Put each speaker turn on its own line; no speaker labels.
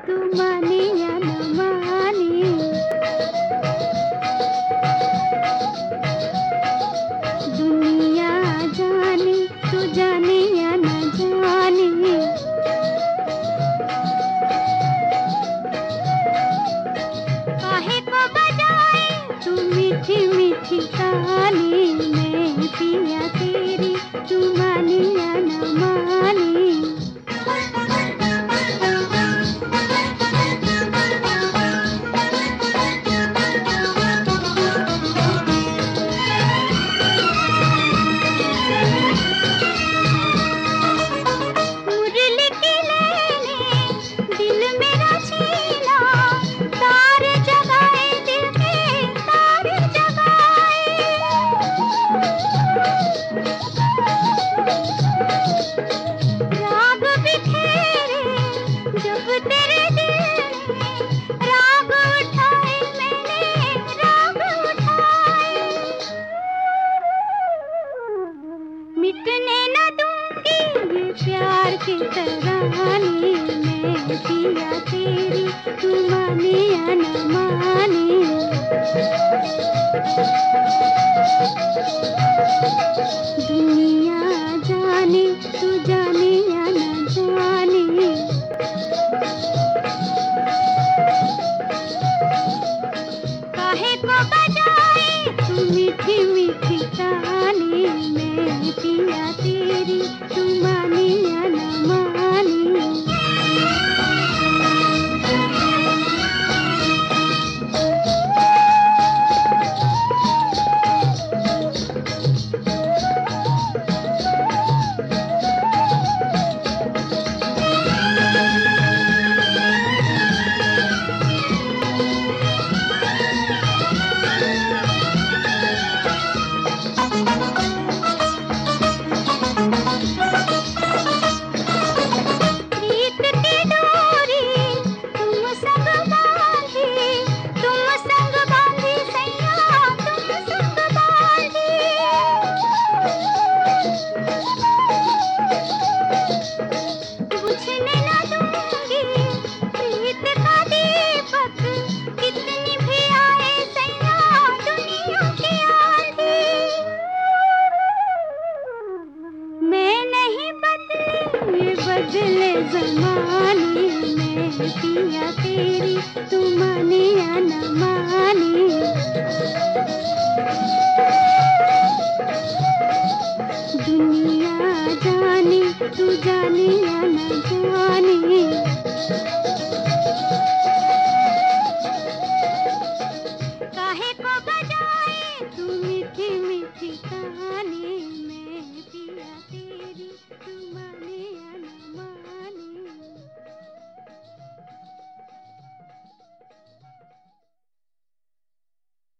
तू माने या न माने। दुनिया जाने तू जाने या न जाने। काहे को बजाए तू मीठी मीठी ताने। मैं पिया तेरी तू माने या न माने। मिटने न दूंगी ये प्यार की तराने। मैं पिया तेरी तू माने या न माने। दुनिया जाने तू जाने या न जाने। काहे को बजाए तू मीठी मीठी ताने। मैं पिया तेरी तू माने या न माने। बदले ज़माने। मैं पिया तेरी तू माने या न माने। दुनिया जाने तू जाने या न जाने।